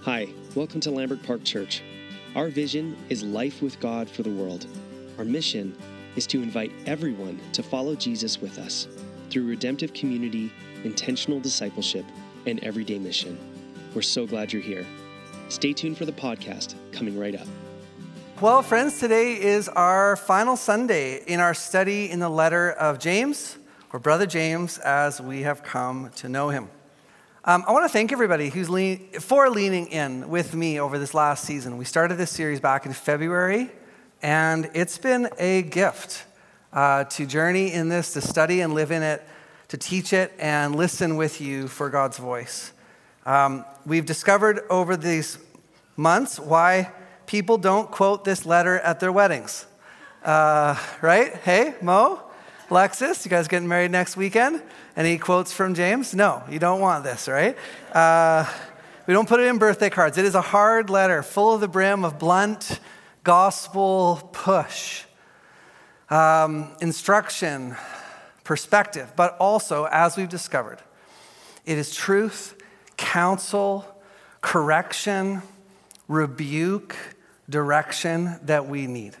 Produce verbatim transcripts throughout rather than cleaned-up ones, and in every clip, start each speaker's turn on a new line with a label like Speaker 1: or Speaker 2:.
Speaker 1: Hi, welcome to Lambert Park Church. Our vision is life with God for the world. Our mission is to invite everyone to follow Jesus with us through redemptive community, intentional discipleship, and everyday mission. We're so glad you're here. Stay tuned for the podcast coming right up.
Speaker 2: Well, friends, today is our final Sunday in our study in the letter of James, or Brother James, as we have come to know him. Um, I want to thank everybody who's lean, for leaning in with me over this last season. We started this series back in February, and it's been a gift uh, to journey in this, to study and live in it, to teach it and listen with you for God's voice. Um, we've discovered over these months why people don't quote this letter at their weddings. Uh, right? Hey, Mo, Alexis, you guys getting married next weekend? Any quotes from James? No, you don't want this, right? Uh, we don't put it in birthday cards. It is a hard letter, full of the brim of blunt gospel push, um, instruction, perspective, but also, as we've discovered, it is truth, counsel, correction, rebuke, direction that we need.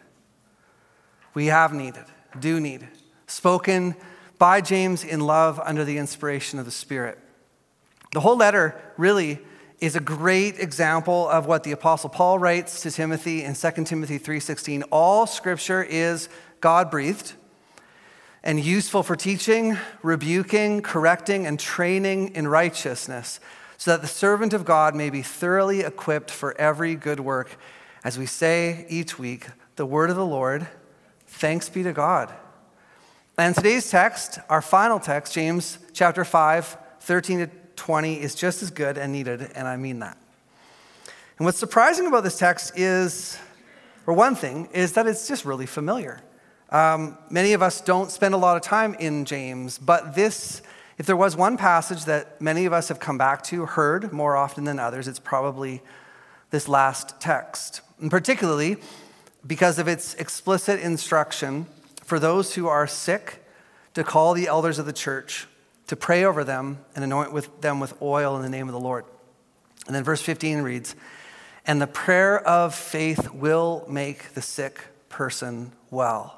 Speaker 2: We have needed, do need, spoken by James in love under the inspiration of the Spirit. The whole letter really is a great example of what the Apostle Paul writes to Timothy in Second Timothy three sixteen. All scripture is God-breathed and useful for teaching, rebuking, correcting, and training in righteousness, so that the servant of God may be thoroughly equipped for every good work. As we say each week, the word of the Lord, thanks be to God. And today's text, our final text, James chapter five, thirteen to twenty, is just as good and needed, and I mean that. And what's surprising about this text is, or one thing, is that it's just really familiar. Um, many of us don't spend a lot of time in James, but this, if there was one passage that many of us have come back to, heard more often than others, it's probably this last text. And particularly because of its explicit instruction for those who are sick to call the elders of the church, to pray over them and anoint with them with oil in the name of the Lord. And then verse fifteen reads, "And the prayer of faith will make the sick person well."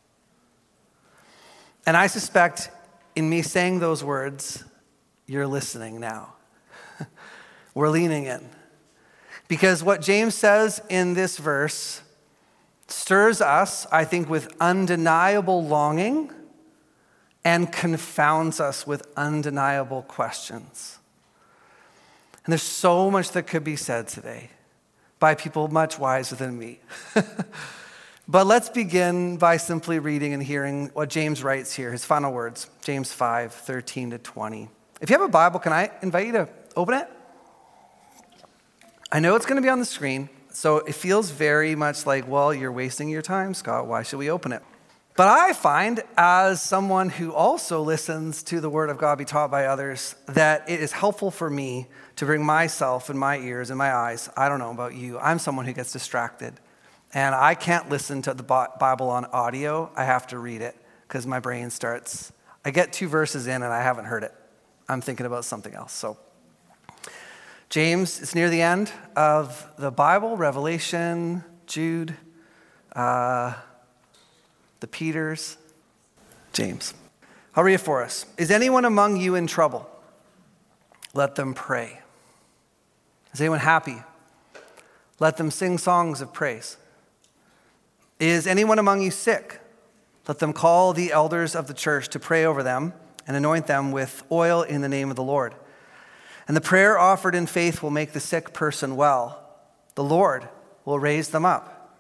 Speaker 2: And I suspect in me saying those words, you're listening now. We're leaning in. Because what James says in this verse stirs us, I think, with undeniable longing and confounds us with undeniable questions. And there's so much that could be said today by people much wiser than me. But let's begin by simply reading and hearing what James writes here, his final words, James five, thirteen to twenty. If you have a Bible, can I invite you to open it? I know it's going to be on the screen, so it feels very much like, well, you're wasting your time, Scott. Why should we open it? But I find, as someone who also listens to the word of God be taught by others, that it is helpful for me to bring myself and my ears and my eyes. I don't know about you. I'm someone who gets distracted. And I can't listen to the Bible on audio. I have to read it because my brain starts. I get two verses in and I haven't heard it. I'm thinking about something else. So James, it's near the end of the Bible, Revelation, Jude, uh, the Peters, James. I'll read it for us. Is anyone among you in trouble? Let them pray. Is anyone happy? Let them sing songs of praise. Is anyone among you sick? Let them call the elders of the church to pray over them and anoint them with oil in the name of the Lord. And the prayer offered in faith will make the sick person well. The Lord will raise them up.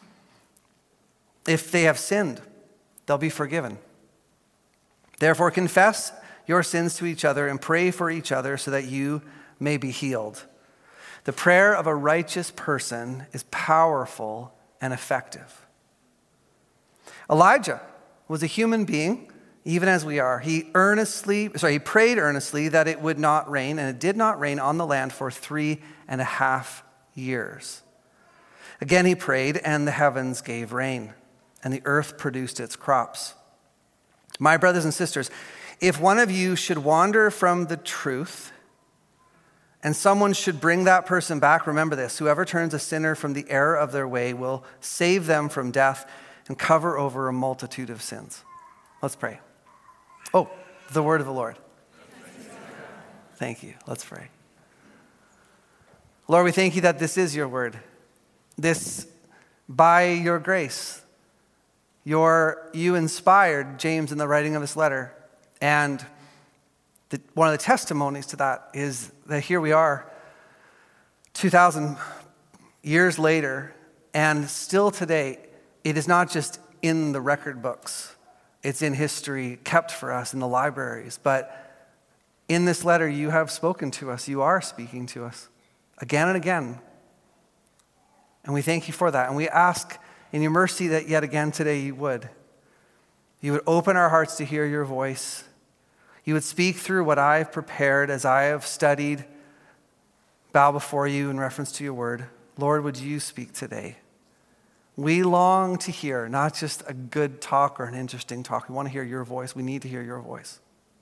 Speaker 2: If they have sinned, they'll be forgiven. Therefore, confess your sins to each other and pray for each other so that you may be healed. The prayer of a righteous person is powerful and effective. Elijah was a human being, even as we are. He earnestly, sorry, he prayed earnestly that it would not rain, and it did not rain on the land for three and a half years. Again he prayed, and the heavens gave rain, and the earth produced its crops. My brothers and sisters, if one of you should wander from the truth and someone should bring that person back, remember this: whoever turns a sinner from the error of their way will save them from death and cover over a multitude of sins. Let's pray. Oh, the word of the Lord. Thank you. Let's pray. Lord, we thank you that this is your word. This, by your grace, your, you inspired James in the writing of this letter. And the, one of the testimonies to that is that here we are, two thousand years later, and still today, it is not just in the record books. It's in history, kept for us in the libraries. But in this letter, you have spoken to us. You are speaking to us again and again. And we thank you for that. And we ask in your mercy that yet again today you would. You would open our hearts to hear your voice. You would speak through what I've prepared as I have studied, bow before you in reference to your word. Lord, would you speak today? We long to hear not just a good talk or an interesting talk. We want to hear your voice. We need to hear your voice.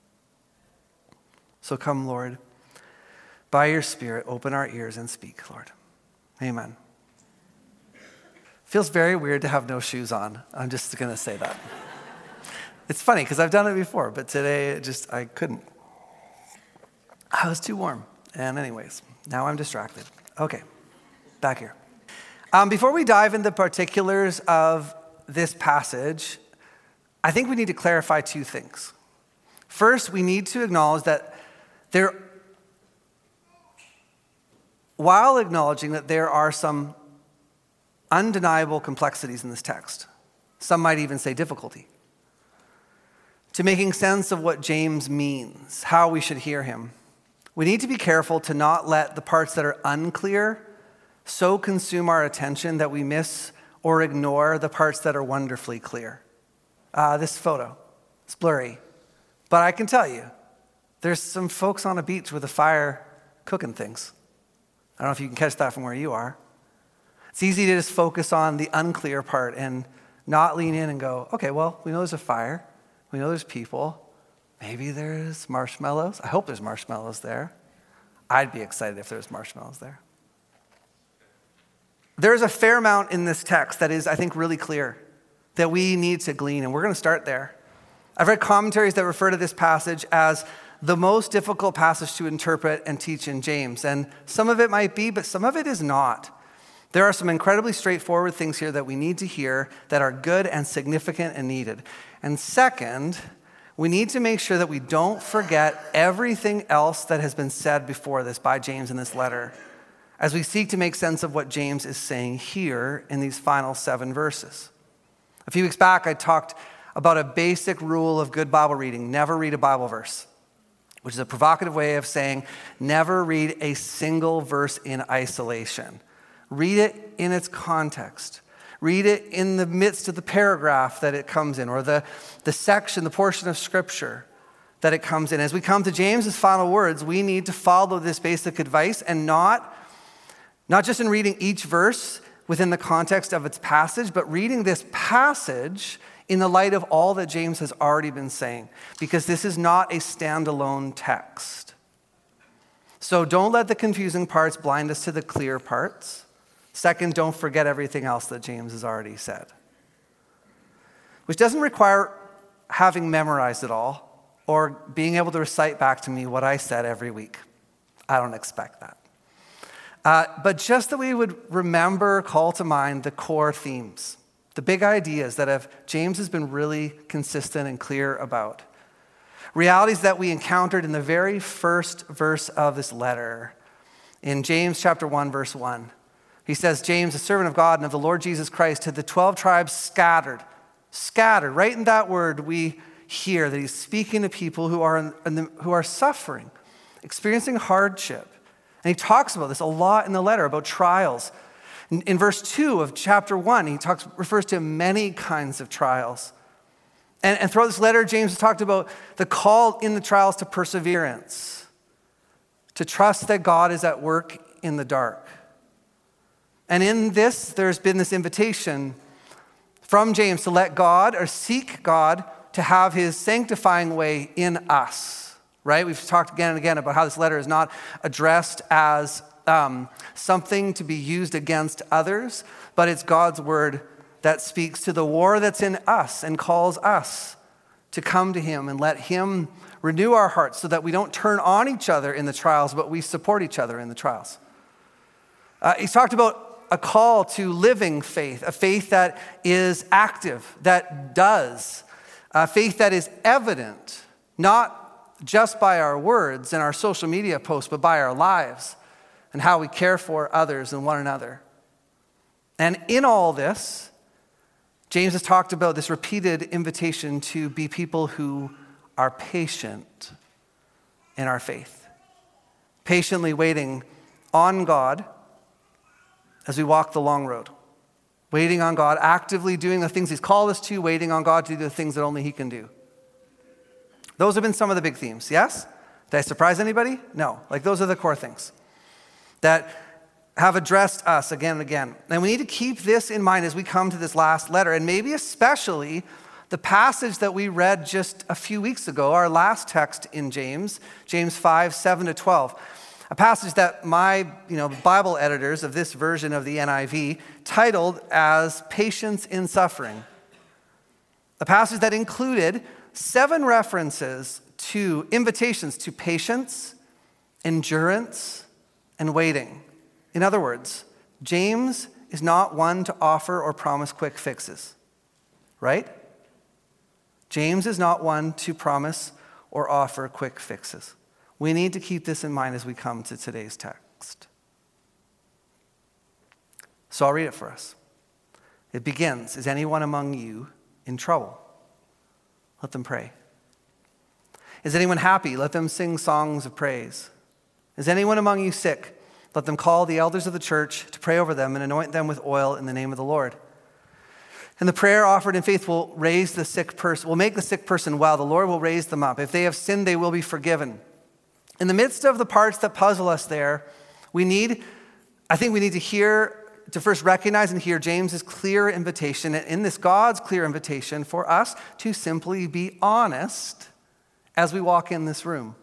Speaker 2: So come, Lord, by your Spirit, open our ears and speak, Lord. Amen. Feels very weird to have no shoes on. I'm just going to say that. It's funny because I've done it before, but today it just, I couldn't. I was too warm. And anyways, now I'm distracted. Okay, back here. Um, before we dive into the particulars of this passage, I think we need to clarify two things. First, we need to acknowledge that there, while acknowledging that there are some undeniable complexities in this text, some might even say difficulty, to making sense of what James means, how we should hear him, we need to be careful to not let the parts that are unclear so consume our attention that we miss or ignore the parts that are wonderfully clear. Uh, this photo, it's blurry, but I can tell you, there's some folks on a beach with a fire cooking things. I don't know if you can catch that from where you are. It's easy to just focus on the unclear part and not lean in and go, okay, well, we know there's a fire. We know there's people. Maybe there's marshmallows. I hope there's marshmallows there. I'd be excited if there's marshmallows there. There's a fair amount in this text that is, I think, really clear that we need to glean, and we're going to start there. I've read commentaries that refer to this passage as the most difficult passage to interpret and teach in James, and some of it might be, but some of it is not. There are some incredibly straightforward things here that we need to hear that are good and significant and needed. And second, we need to make sure that we don't forget everything else that has been said before this by James in this letter, as we seek to make sense of what James is saying here in these final seven verses. A few weeks back, I talked about a basic rule of good Bible reading: never read a Bible verse, which is a provocative way of saying never read a single verse in isolation. Read it in its context. Read it in the midst of the paragraph that it comes in, or the, the section, the portion of Scripture that it comes in. As we come to James's final words, we need to follow this basic advice and not Not just in reading each verse within the context of its passage, but reading this passage in the light of all that James has already been saying, because this is not a standalone text. So don't let the confusing parts blind us to the clear parts. Second, don't forget everything else that James has already said, which doesn't require having memorized it all or being able to recite back to me what I said every week. I don't expect that. Uh, but just that we would remember, call to mind the core themes, the big ideas that have, James has been really consistent and clear about. Realities that we encountered in the very first verse of this letter. In James chapter one, verse one, he says, James, a servant of God and of the Lord Jesus Christ, to the twelve tribes scattered. Scattered, right in that word we hear that he's speaking to people who are, in, in the, who are suffering, experiencing hardship. And he talks about this a lot in the letter, about trials. In, in verse two of chapter one, he talks, refers to many kinds of trials. And, and throughout this letter, James has talked about the call in the trials to perseverance, to trust that God is at work in the dark. And in this, there's been this invitation from James to let God, or seek God, to have his sanctifying way in us. right? We've talked again and again about how this letter is not addressed as um, something to be used against others, but it's God's word that speaks to the war that's in us and calls us to come to him and let him renew our hearts so that we don't turn on each other in the trials, but we support each other in the trials. Uh, he's talked about a call to living faith, a faith that is active, that does, a faith that is evident, not just by our words and our social media posts, but by our lives and how we care for others and one another. And in all this, James has talked about this repeated invitation to be people who are patient in our faith, patiently waiting on God as we walk the long road, waiting on God, actively doing the things he's called us to, waiting on God to do the things that only he can do. Those have been some of the big themes, yes? Did I surprise anybody? No. Like, those are the core things that have addressed us again and again. And we need to keep this in mind as we come to this last letter, and maybe especially the passage that we read just a few weeks ago, our last text in James, James five, seven to twelve. A passage that my you know, Bible editors of this version of the N I V titled as Patience in Suffering. A passage that included seven references to invitations to patience, endurance, and waiting. In other words, James is not one to offer or promise quick fixes, right? James is not one to promise or offer quick fixes. We need to keep this in mind as we come to today's text. So I'll read it for us. It begins, "Is anyone among you in trouble? Let them pray. Is anyone happy? Let them sing songs of praise. Is anyone among you sick? Let them call the elders of the church to pray over them and anoint them with oil in the name of the Lord. And the prayer offered in faith will raise the sick person, will make the sick person well. The Lord will raise them up. If they have sinned, they will be forgiven." In the midst of the parts that puzzle us there, we need, I think we need to hear, to first recognize and hear James's clear invitation, and in this God's clear invitation for us to simply be honest as we walk in this room.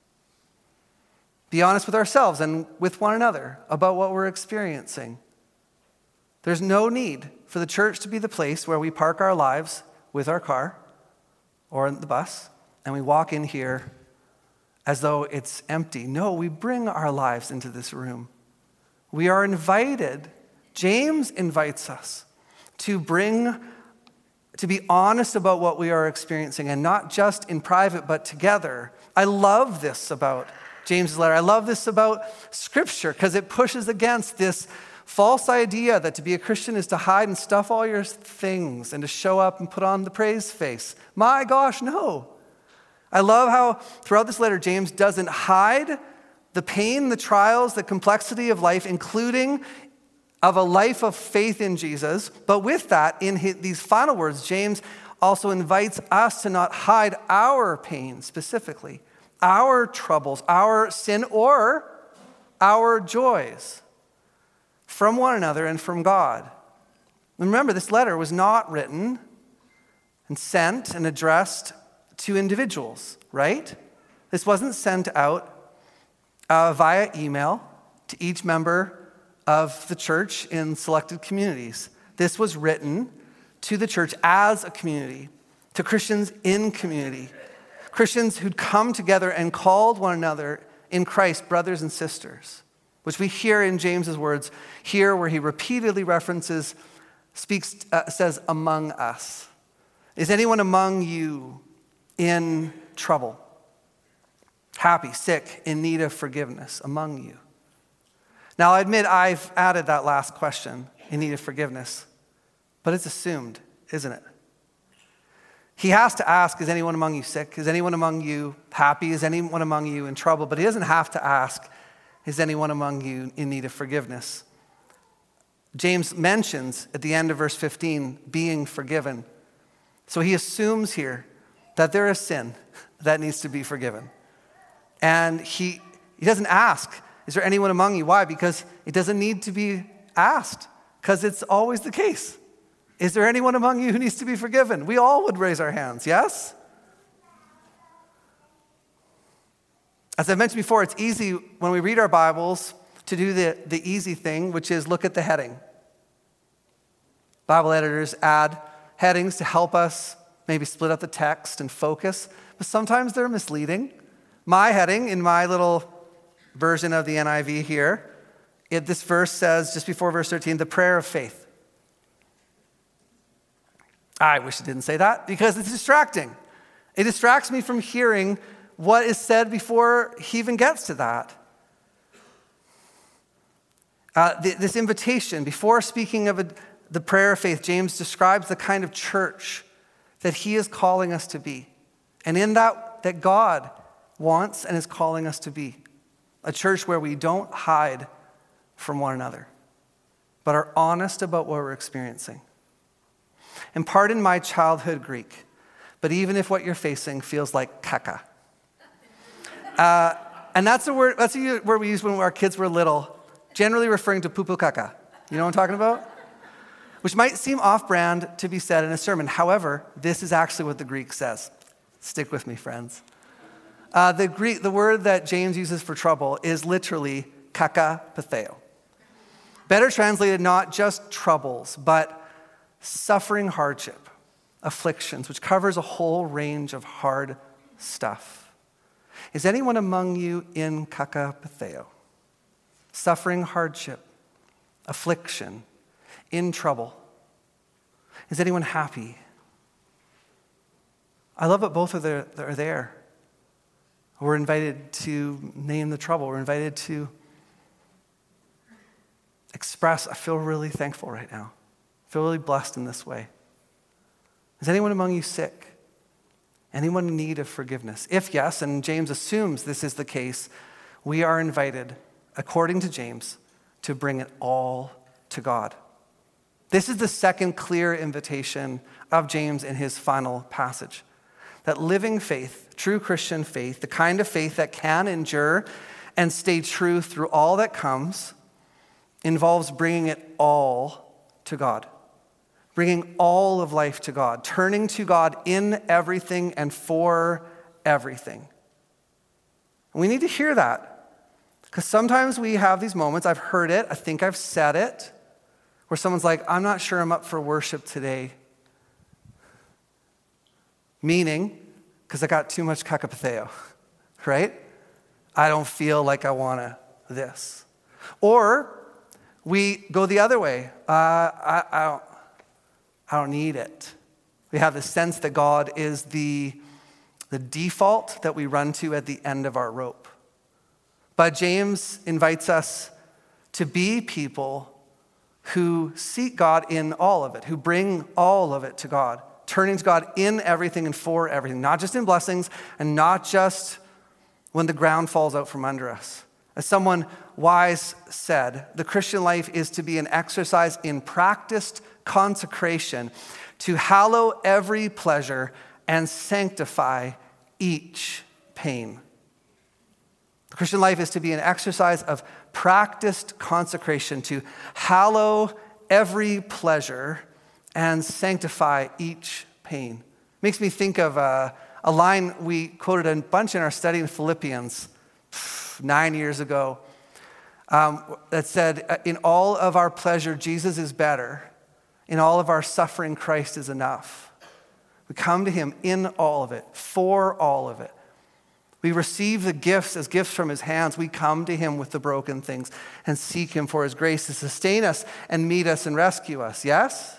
Speaker 2: Be honest with ourselves and with one another about what we're experiencing. There's no need for the church to be the place where we park our lives with our car or in the bus and we walk in here as though it's empty. No, we bring our lives into this room. We are invited, James invites us to bring, to be honest about what we are experiencing, and not just in private, but together. I love this about James' letter. I love this about Scripture because it pushes against this false idea that to be a Christian is to hide and stuff all your things and to show up and put on the praise face. My gosh, no. I love how throughout this letter, James doesn't hide the pain, the trials, the complexity of life, including of a life of faith in Jesus. But with that, in his, these final words, James also invites us to not hide our pain specifically, our troubles, our sin, or our joys from one another and from God. And remember, this letter was not written and sent and addressed to individuals, right? This wasn't sent out uh, via email to each member of the church in selected communities. This was written to the church as a community, to Christians in community, Christians who'd come together and called one another in Christ brothers and sisters, which we hear in James's words here, where he repeatedly references, speaks, uh, says, among us. Is anyone among you in trouble, happy, sick, in need of forgiveness among you? Now, I admit I've added that last question, in need of forgiveness, but it's assumed, isn't it? He has to ask, is anyone among you sick? Is anyone among you happy? Is anyone among you in trouble? But he doesn't have to ask, is anyone among you in need of forgiveness? James mentions at the end of verse fifteen, being forgiven. So he assumes here that there is sin that needs to be forgiven. And he, he doesn't ask, is there anyone among you? Why? Because it doesn't need to be asked, because it's always the case. Is there anyone among you who needs to be forgiven? We all would raise our hands, yes? As I mentioned before, it's easy when we read our Bibles to do the, the easy thing, which is look at the heading. Bible editors add headings to help us maybe split up the text and focus, but sometimes they're misleading. My heading in my little version of the N I V here, it, this verse says, just before verse thirteen, the prayer of faith. I wish it didn't say that because it's distracting. It distracts me from hearing what is said before he even gets to that. Uh, th- this invitation, before speaking of a, the prayer of faith, James describes the kind of church that he is calling us to be. And in that, that God wants and is calling us to be. A church where we don't hide from one another, but are honest about what we're experiencing. And pardon my childhood Greek, but even if what you're facing feels like kaka. Uh, and that's a word, that's a word we used when our kids were little, generally referring to poo-poo kaka. You know what I'm talking about? Which might seem off-brand to be said in a sermon. However, this is actually what the Greek says. Stick with me, friends. Uh, the Greek, the word that James uses for trouble is literally kakapatheo. Better translated, not just troubles, but suffering, hardship, afflictions, which covers a whole range of hard stuff. Is anyone among you in kakapatheo? Suffering, hardship, affliction, in trouble. Is anyone happy? I love that both are there. Are there. We're invited to name the trouble. We're invited to express, I feel really thankful right now. I feel really blessed in this way. Is anyone among you sick? Anyone in need of forgiveness? If yes, and James assumes this is the case, we are invited, according to James, to bring it all to God. This is the second clear invitation of James in his final passage. That living faith, true Christian faith, the kind of faith that can endure and stay true through all that comes, involves bringing it all to God. Bringing all of life to God. Turning to God in everything and for everything. And we need to hear that. Because sometimes we have these moments, I've heard it, I think I've said it, where someone's like, I'm not sure I'm up for worship today. Meaning, because I got too much kakapatheo, right? I don't feel like I want to this. Or we go the other way. Uh, I, I, don't, I don't need it. We have the sense that God is the, the default that we run to at the end of our rope. But James invites us to be people who seek God in all of it, who bring all of it to God. Turning to God in everything and for everything, not just in blessings and not just when the ground falls out from under us. As someone wise said, the Christian life is to be an exercise in practiced consecration to hallow every pleasure and sanctify each pain. The Christian life is to be an exercise of practiced consecration to hallow every pleasure and sanctify each pain. Makes me think of a, a line we quoted a bunch in our study in Philippians nine years ago um, that said, in all of our pleasure, Jesus is better. In all of our suffering, Christ is enough. We come to him in all of it, for all of it. We receive the gifts as gifts from his hands. We come to him with the broken things and seek him for his grace to sustain us and meet us and rescue us. Yes?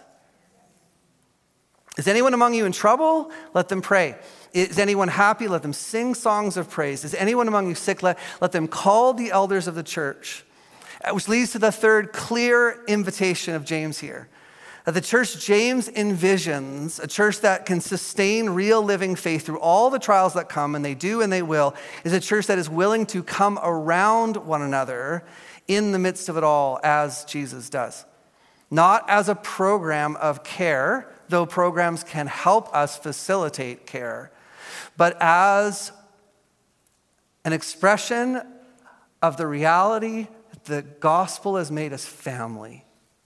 Speaker 2: Is anyone among you in trouble? Let them pray. Is anyone happy? Let them sing songs of praise. Is anyone among you sick? Let, let them call the elders of the church. Which leads to the third clear invitation of James here. That the church James envisions, a church that can sustain real living faith through all the trials that come, and they do and they will, is a church that is willing to come around one another in the midst of it all as Jesus does. Not as a program of care, though programs can help us facilitate care, but as an expression of the reality that the gospel has made us family.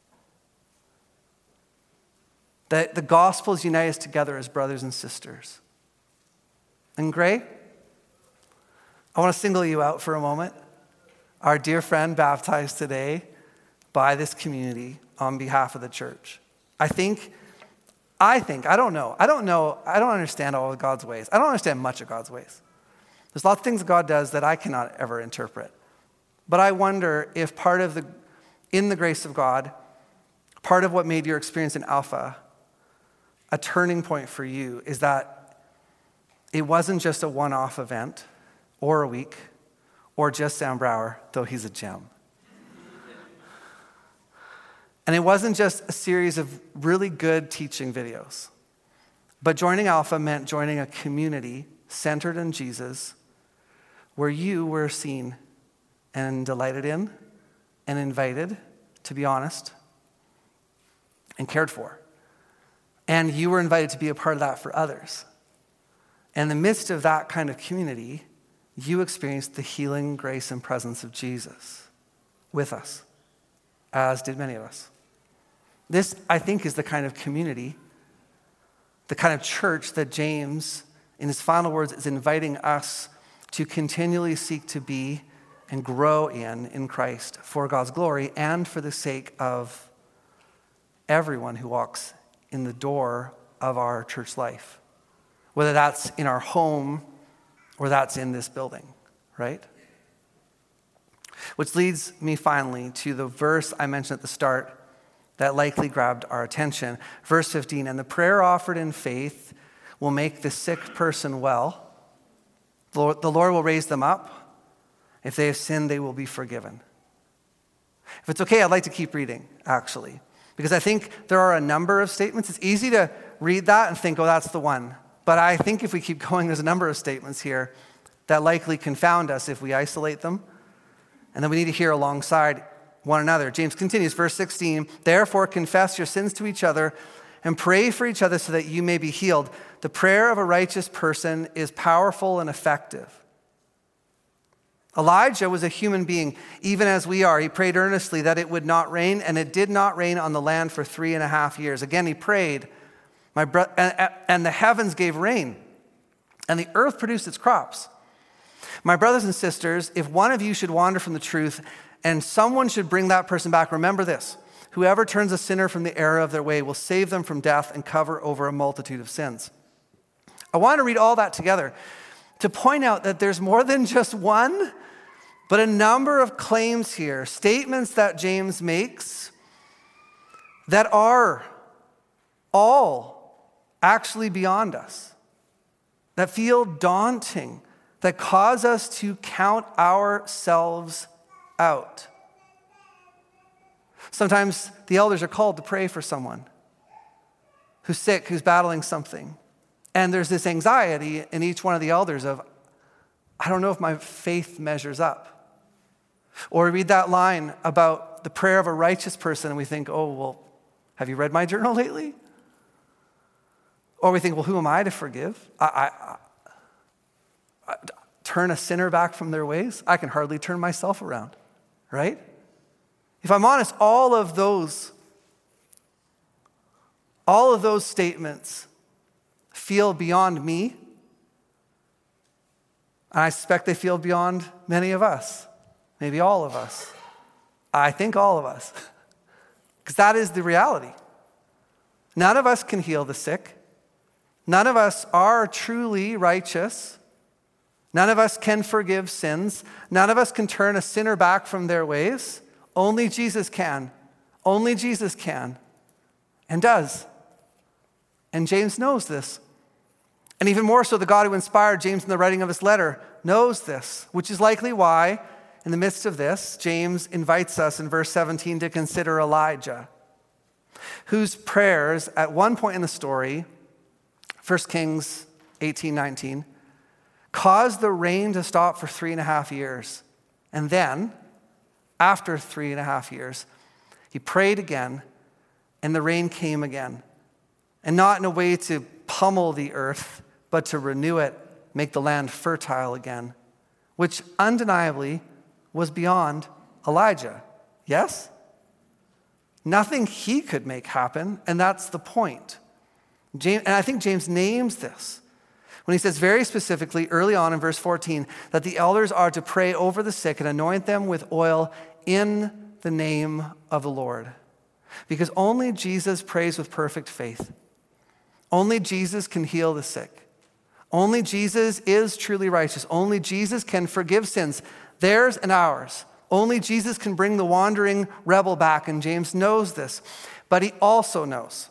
Speaker 2: That the gospel has united us together as brothers and sisters. And Gray, I want to single you out for a moment. Our dear friend baptized today by this community on behalf of the church. I think, I think, I don't know. I don't know, I don't understand all of God's ways. I don't understand much of God's ways. There's lots of things God does that I cannot ever interpret. But I wonder if part of the, in the grace of God, part of what made your experience in Alpha a turning point for you is that it wasn't just a one-off event or a week or just Sam Brower, though he's a gem. And it wasn't just a series of really good teaching videos, but joining Alpha meant joining a community centered in Jesus where you were seen and delighted in and invited, to be honest, and cared for. And you were invited to be a part of that for others. And in the midst of that kind of community, you experienced the healing grace and presence of Jesus with us, as did many of us. This, I think, is the kind of community, the kind of church that James, in his final words, is inviting us to continually seek to be and grow in, in Christ, for God's glory and for the sake of everyone who walks in the door of our church life, whether that's in our home or that's in this building, right? Which leads me finally to the verse I mentioned at the start that likely grabbed our attention. Verse fifteen, and the prayer offered in faith will make the sick person well. The Lord, the Lord will raise them up. If they have sinned, they will be forgiven. If it's okay, I'd like to keep reading, actually, because I think there are a number of statements. It's easy to read that and think, oh, that's the one. But I think if we keep going, there's a number of statements here that likely confound us if we isolate them. And then we need to hear alongside one another. James continues, verse sixteen, therefore confess your sins to each other and pray for each other so that you may be healed. The prayer of a righteous person is powerful and effective. Elijah was a human being, even as we are. He prayed earnestly that it would not rain, and it did not rain on the land for three and a half years. Again, he prayed, my bro- and, and the heavens gave rain, and the earth produced its crops. My brothers and sisters, if one of you should wander from the truth, and someone should bring that person back, remember this: whoever turns a sinner from the error of their way will save them from death and cover over a multitude of sins. I want to read all that together to point out that there's more than just one, but a number of claims here, statements that James makes that are all actually beyond us, that feel daunting, that cause us to count ourselves out. Sometimes the elders are called to pray for someone who's sick, who's battling something. And there's this anxiety in each one of the elders of, I don't know if my faith measures up. Or we read that line about the prayer of a righteous person and we think, oh, well, have you read my journal lately? Or we think, well, who am I to forgive? I, I, I, turn a sinner back from their ways? I can hardly turn myself around, right? If I'm honest, all of those, all of those statements feel beyond me. And I suspect they feel beyond many of us, maybe all of us. I think all of us, because that is the reality. None of us can heal the sick. None of us are truly righteous. None of us can forgive sins. None of us can turn a sinner back from their ways. Only Jesus can. Only Jesus can and does. And James knows this. And even more so, the God who inspired James in the writing of his letter knows this, which is likely why, in the midst of this, James invites us in verse seventeen to consider Elijah, whose prayers at one point in the story, First Kings eighteen nineteen, caused the rain to stop for three and a half years. And then, after three and a half years, he prayed again, and the rain came again. And not in a way to pummel the earth, but to renew it, make the land fertile again, which undeniably was beyond Elijah. Yes? Nothing he could make happen, and that's the point. James, and I think James names this when he says very specifically early on in verse fourteen that the elders are to pray over the sick and anoint them with oil in the name of the Lord. Because only Jesus prays with perfect faith. Only Jesus can heal the sick. Only Jesus is truly righteous. Only Jesus can forgive sins, theirs and ours. Only Jesus can bring the wandering rebel back, and James knows this. But he also knows.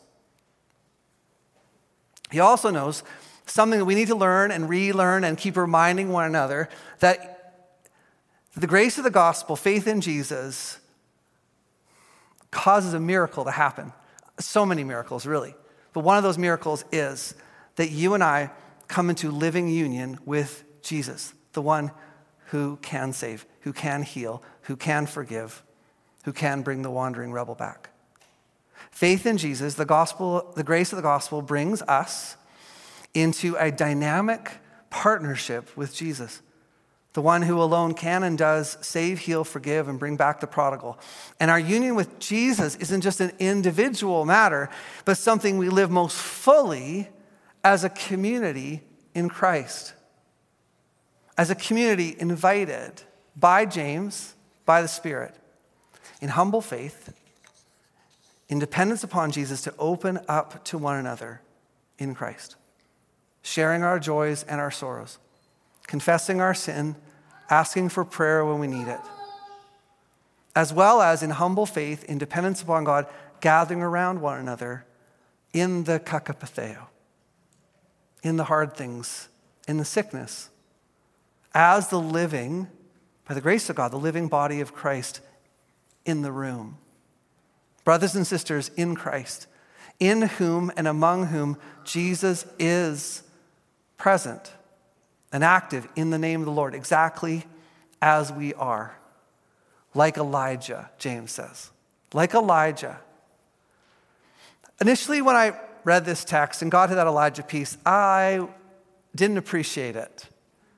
Speaker 2: He also knows something that we need to learn and relearn and keep reminding one another, that the grace of the gospel, faith in Jesus, causes a miracle to happen. So many miracles, really. But one of those miracles is that you and I come into living union with Jesus, the one who can save, who can heal, who can forgive, who can bring the wandering rebel back. Faith in Jesus, the gospel, the grace of the gospel brings us into a dynamic partnership with Jesus, the one who alone can and does save, heal, forgive, and bring back the prodigal. And our union with Jesus isn't just an individual matter, but something we live most fully as a community in Christ. As a community invited by James, by the Spirit, in humble faith, in dependence upon Jesus, to open up to one another in Christ, sharing our joys and our sorrows, confessing our sin, asking for prayer when we need it, as well as in humble faith, in dependence upon God, gathering around one another in the kakapatheo, in the hard things, in the sickness, as the living, by the grace of God, the living body of Christ in the room. Brothers and sisters in Christ, in whom and among whom Jesus is present and active in the name of the Lord, exactly as we are. Like Elijah, James says. Like Elijah. Initially, when I read this text and got to that Elijah piece, I didn't appreciate it.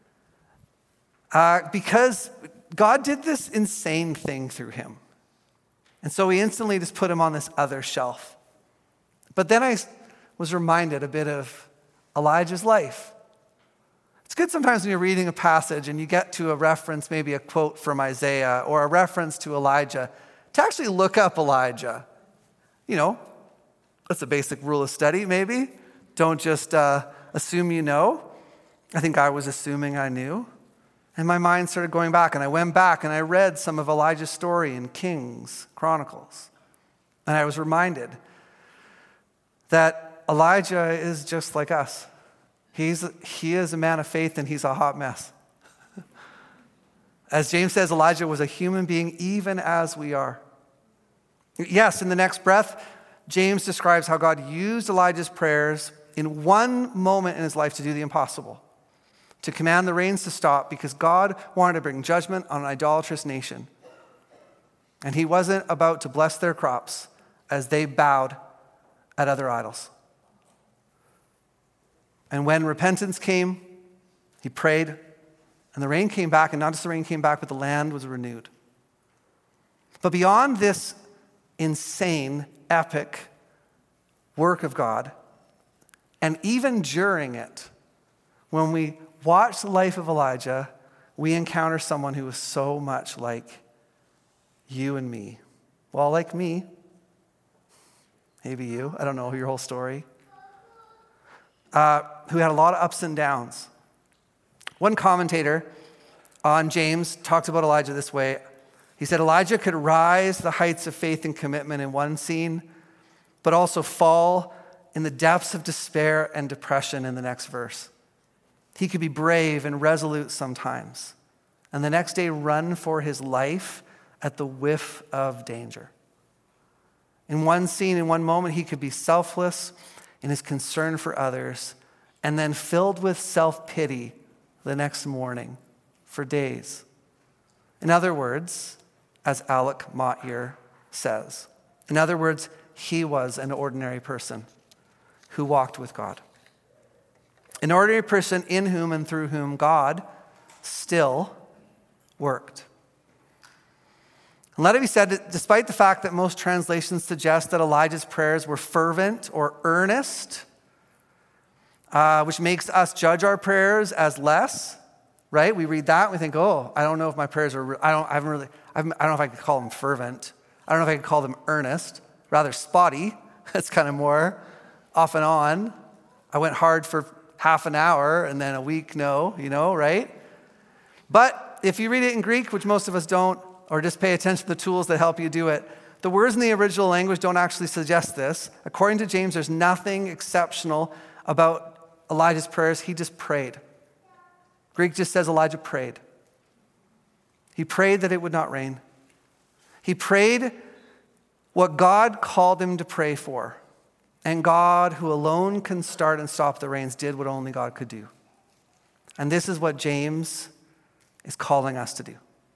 Speaker 2: Uh, because God did this insane thing through him. And so he instantly just put him on this other shelf. But then I was reminded a bit of Elijah's life. It's good sometimes when you're reading a passage and you get to a reference, maybe a quote from Isaiah or a reference to Elijah, to actually look up Elijah. You know, that's a basic rule of study, maybe. Don't just uh, assume you know. I think I was assuming I knew. And my mind started going back, and I went back and I read some of Elijah's story in Kings, Chronicles. And I was reminded that Elijah is just like us. He's, he is a man of faith, and he's a hot mess. As James says, Elijah was a human being even as we are. Yes, in the next breath, James describes how God used Elijah's prayers in one moment in his life to do the impossible, to command the rains to stop because God wanted to bring judgment on an idolatrous nation. And he wasn't about to bless their crops as they bowed at other idols. And when repentance came, he prayed, and the rain came back, and not just the rain came back, but the land was renewed. But beyond this insane, epic work of God, and even during it, when we watch the life of Elijah, we encounter someone who is so much like you and me. Well, like me, maybe you, I don't know your whole story, uh, who had a lot of ups and downs. One commentator on James talks about Elijah this way. He said, Elijah could rise to the heights of faith and commitment in one scene, but also fall in the depths of despair and depression in the next verse. He could be brave and resolute sometimes, and the next day run for his life at the whiff of danger. In one scene, in one moment, he could be selfless in his concern for others, and then filled with self-pity the next morning for days. In other words, as Alec Motyer says, in other words, he was an ordinary person who walked with God. An ordinary person in whom and through whom God still worked. And let it be said that despite the fact that most translations suggest that Elijah's prayers were fervent or earnest, uh, which makes us judge our prayers as less, right? We read that and we think, oh, I don't know if my prayers are, re- I don't, I haven't really, I, haven't, I don't know if I could call them fervent. I don't know if I could call them earnest, rather spotty. That's kind of more off and on. I went hard for half an hour and then a week, no, you know, right? But if you read it in Greek, which most of us don't, or just pay attention to the tools that help you do it, the words in the original language don't actually suggest this. According to James, there's nothing exceptional about Elijah's prayers. He just prayed. Greek just says Elijah prayed. He prayed that it would not rain. He prayed what God called him to pray for. And God, who alone can start and stop the rains, did what only God could do. And this is what James is calling us to do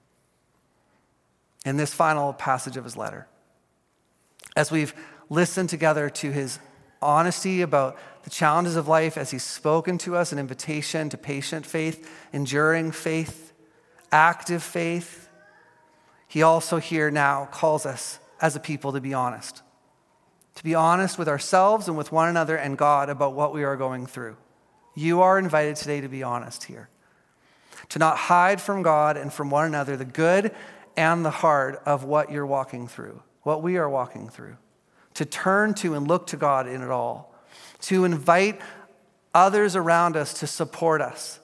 Speaker 2: in this final passage of his letter. As we've listened together to his honesty about the challenges of life, as he's spoken to us an invitation to patient faith, enduring faith, active faith, he also here now calls us as a people to be honest. To be honest with ourselves and with one another and God about what we are going through. You are invited today to be honest here. To not hide from God and from one another the good and the hard of what you're walking through, what we are walking through. To turn to and look to God in it all. To invite others around us to support us.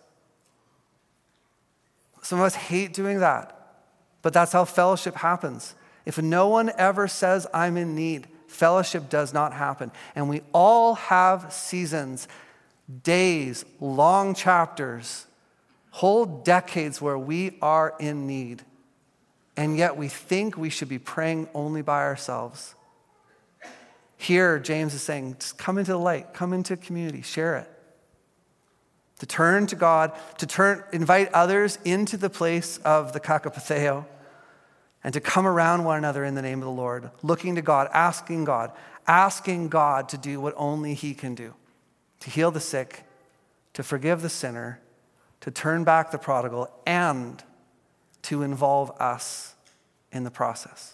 Speaker 2: Some of us hate doing that, but that's how fellowship happens. If no one ever says, I'm in need, fellowship does not happen. And we all have seasons, days, long chapters, whole decades where we are in need. And yet we think we should be praying only by ourselves. Here, James is saying, just come into the light, come into community, share it. To turn to God, to turn, invite others into the place of the kakapatheo, and to come around one another in the name of the Lord, looking to God, asking God, asking God to do what only he can do. To heal the sick, to forgive the sinner, to turn back the prodigal, and to involve us in the process.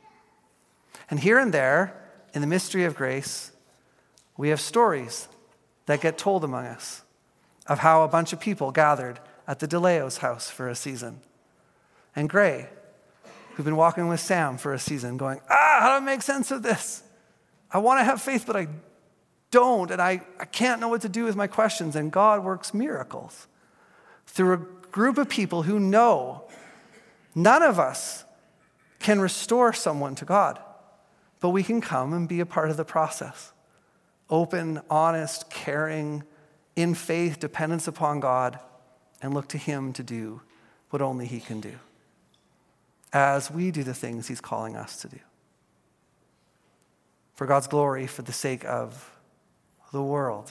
Speaker 2: And here and there, in the mystery of grace, we have stories that get told among us of how a bunch of people gathered at the DeLeo's house for a season. And Gray, who've been walking with Sam for a season, going, ah, how do I make sense of this? I want to have faith, but I don't, and I, I can't know what to do with my questions. And God works miracles through a group of people who know none of us can restore someone to God, but we can come and be a part of the process. Open, honest, caring, in faith, dependence upon God, and look to him to do what only he can do as we do the things he's calling us to do. For God's glory, for the sake of the world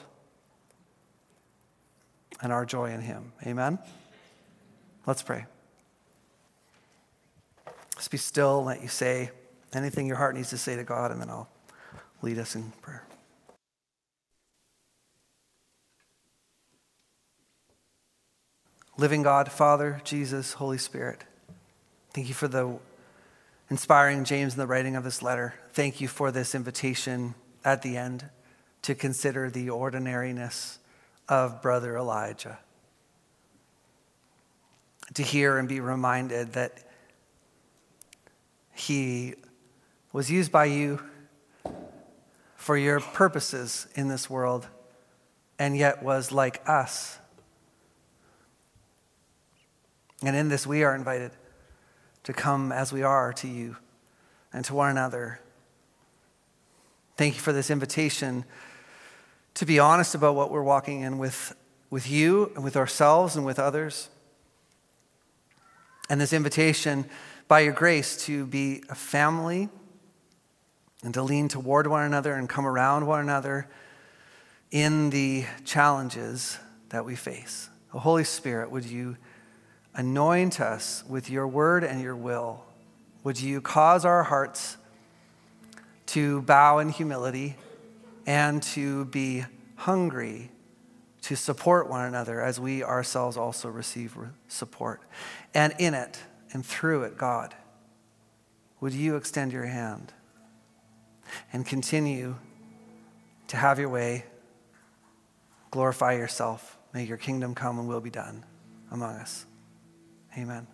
Speaker 2: and our joy in him. Amen? Let's pray. Just be still and let you say anything your heart needs to say to God, and then I'll lead us in prayer. Living God, Father, Jesus, Holy Spirit, thank you for the inspiring James in the writing of this letter. Thank you for this invitation at the end to consider the ordinariness of Brother Elijah. To hear and be reminded that he was used by you for your purposes in this world, and yet was like us. And in this, we are invited to come as we are to you and to one another. Thank you for this invitation to be honest about what we're walking in with, with you and with ourselves and with others. And this invitation, by your grace, to be a family and to lean toward one another and come around one another in the challenges that we face. Oh, Holy Spirit, would you anoint us with your word and your will? Would you cause our hearts to bow in humility and to be hungry to support one another as we ourselves also receive support? And in it and through it, God, would you extend your hand and continue to have your way, glorify yourself. May your kingdom come and will be done among us. Amen.